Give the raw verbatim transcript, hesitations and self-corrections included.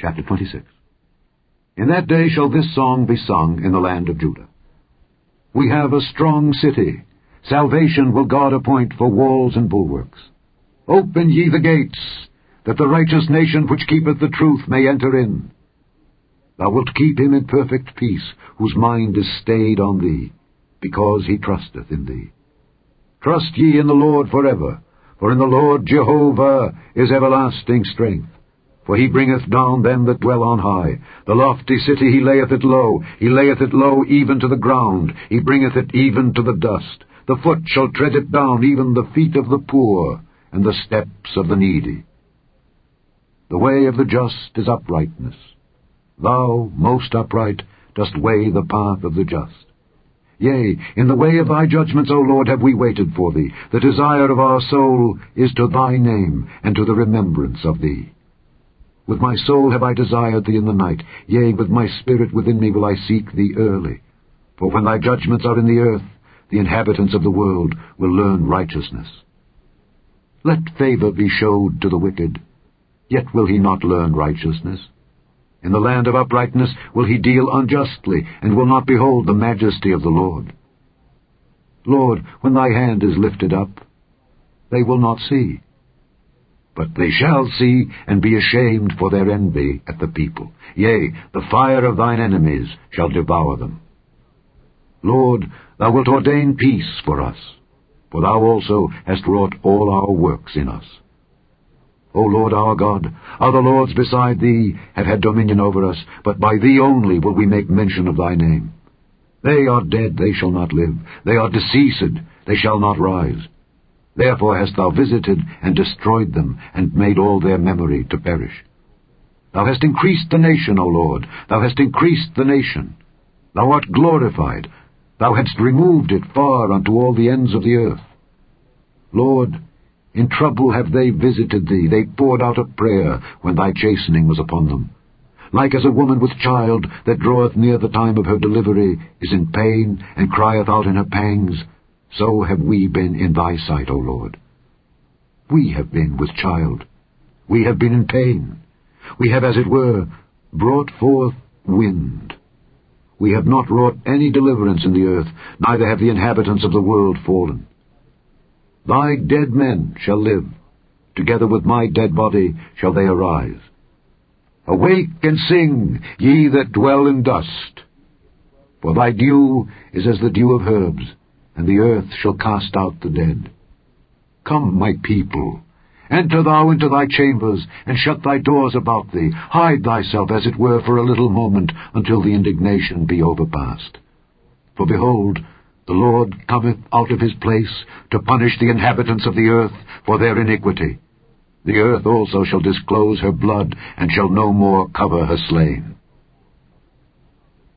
Chapter twenty-six. In that day shall this song be sung in the land of Judah. We have a strong city. Salvation will God appoint for walls and bulwarks. Open ye the gates, that the righteous nation which keepeth the truth may enter in. Thou wilt keep him in perfect peace, whose mind is stayed on thee, because he trusteth in thee. Trust ye in the Lord forever, for in the Lord Jehovah is everlasting strength. For he bringeth down them that dwell on high. The lofty city he layeth it low. He layeth it low even to the ground. He bringeth it even to the dust. The foot shall tread it down, even the feet of the poor, and the steps of the needy. The way of the just is uprightness. Thou, most upright, dost weigh the path of the just. Yea, in the way of thy judgments, O Lord, have we waited for thee. The desire of our soul is to thy name, and to the remembrance of thee. With my soul have I desired thee in the night. Yea, with my spirit within me will I seek thee early. For when thy judgments are in the earth, the inhabitants of the world will learn righteousness. Let favor be showed to the wicked, yet will he not learn righteousness. In the land of uprightness will he deal unjustly, and will not behold the majesty of the Lord. Lord, when thy hand is lifted up, they will not see. But they shall see, and be ashamed for their envy at the people. Yea, the fire of thine enemies shall devour them. Lord, thou wilt ordain peace for us, for thou also hast wrought all our works in us. O Lord our God, other lords beside thee have had dominion over us, but by thee only will we make mention of thy name. They are dead, they shall not live. They are deceased, they shall not rise. Therefore hast thou visited and destroyed them, and made all their memory to perish. Thou hast increased the nation, O Lord, thou hast increased the nation. Thou art glorified, thou hadst removed it far unto all the ends of the earth. Lord, in trouble have they visited thee, they poured out a prayer when thy chastening was upon them. Like as a woman with child that draweth near the time of her delivery is in pain, and crieth out in her pangs, so have we been in thy sight, O Lord. We have been with child. We have been in pain. We have, as it were, brought forth wind. We have not wrought any deliverance in the earth, neither have the inhabitants of the world fallen. Thy dead men shall live. Together with my dead body shall they arise. Awake and sing, ye that dwell in dust. For thy dew is as the dew of herbs, and the earth shall cast out the dead. Come, my people, enter thou into thy chambers, and shut thy doors about thee. Hide thyself, as it were, for a little moment, until the indignation be overpast. For behold, the Lord cometh out of his place to punish the inhabitants of the earth for their iniquity. The earth also shall disclose her blood, and shall no more cover her slain.